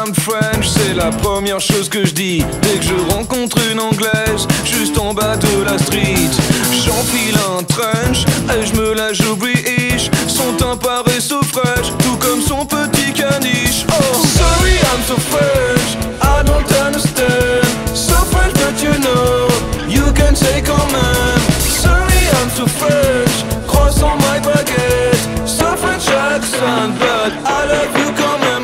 I'm French, c'est la première chose que je dis dès que je rencontre une anglaise, juste en bas de la street. J'enfile un trench et je me la joue British. Son teint paraît so fresh, tout comme son petit caniche. Oh, sorry I'm so French, I don't understand. So French but you know, you can say command. Sorry I'm so French, croissant my baguette. So French accent, but I love you quand même.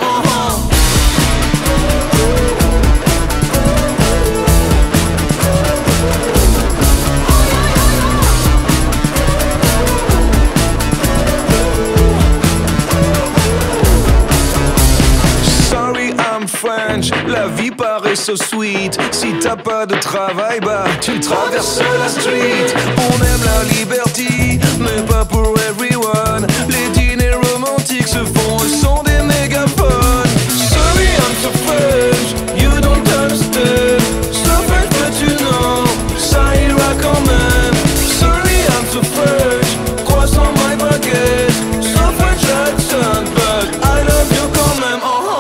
French, la vie paraît so sweet. Si t'as pas de travail, bah tu traverses la street. On aime la liberty, mais pas pour everyone. Les dîners romantiques se font au son des mégaphones. Sorry I'm so French, you don't understand. So French but you know, ça ira quand même. Sorry I'm so French, croissant my baguette. So French accent, but I love you quand même.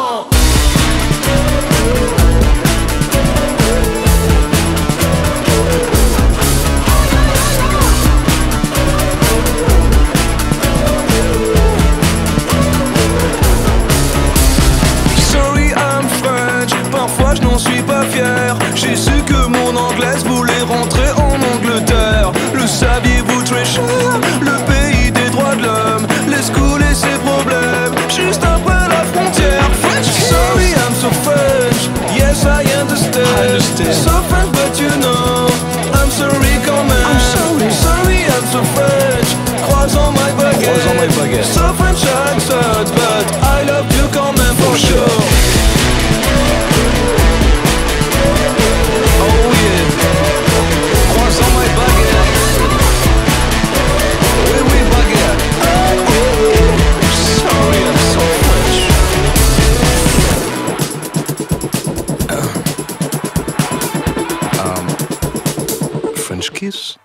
J'ai su que mon anglaise voulait rentrer en Angleterre. Le saviez-vous très cher, le pays des droits de l'homme laisse couler ses problèmes juste après la frontière. French kiss. Sorry I'm so French, yes I understand. So French but you know, I'm sorry quand même. I'm sorry I'm so French, croissant my baguette. So French accent, but I love you quand même for sure. French kiss.